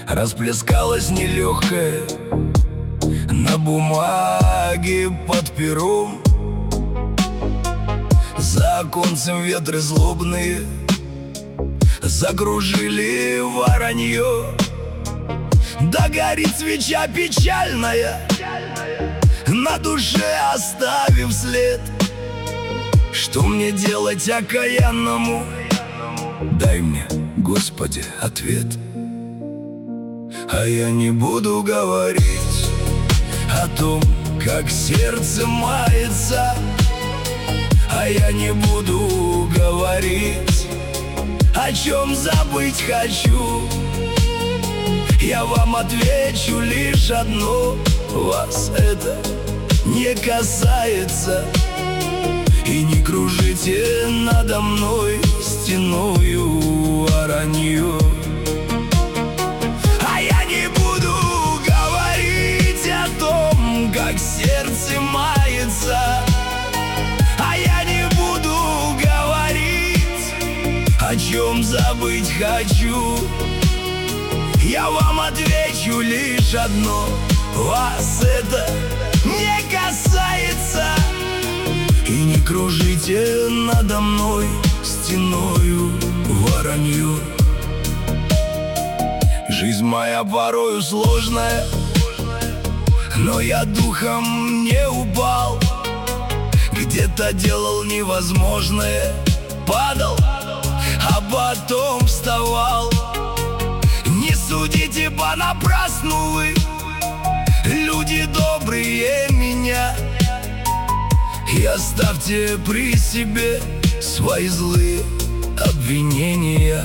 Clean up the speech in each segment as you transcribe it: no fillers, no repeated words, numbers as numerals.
расплескалась нелегкая на бумаге под пером. За оконцем ветры злобные закружили воронье. Да горит свеча печальная, на душе оставив след. Что мне делать окаянному? Дай мне, Господи, ответ. А я не буду говорить о том, как сердце мается. А я не буду говорить, о чем забыть хочу. Я вам отвечу лишь одно: вас это не касается. И не кружите надо мной стеною воронье. А я не буду говорить о том, как сердце мается. А я не буду говорить, о чем забыть хочу. Я вам отвечу лишь одно: вас это не касается. И не кружите надо мной стеною воронье. Жизнь моя порою сложная, но я духом не упал. Где-то делал невозможное, падал, а потом вставал. Не судите понапрасну вы, люди добрые, меня. И оставьте при себе свои злые обвинения.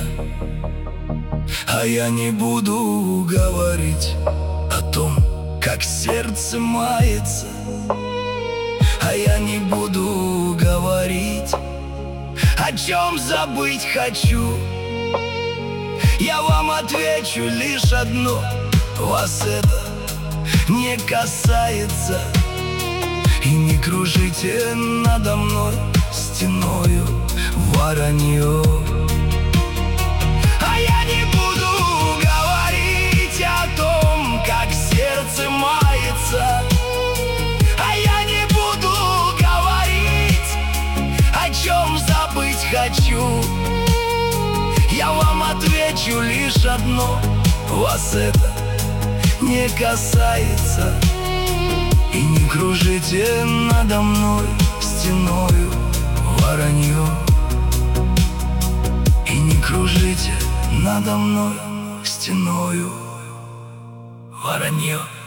А я не буду говорить о том, как сердце мается. А я не буду говорить, о чем забыть хочу. Я вам отвечу лишь одно: вас это не касается. И не кружите надо мной стеною воронье. А я не буду говорить о том, как сердце мается. А я не буду говорить, о чем забыть хочу. Я вам отвечу лишь одно: вас это не касается. И не кружите надо мной стеною воронье. И не кружите надо мной стеною воронье.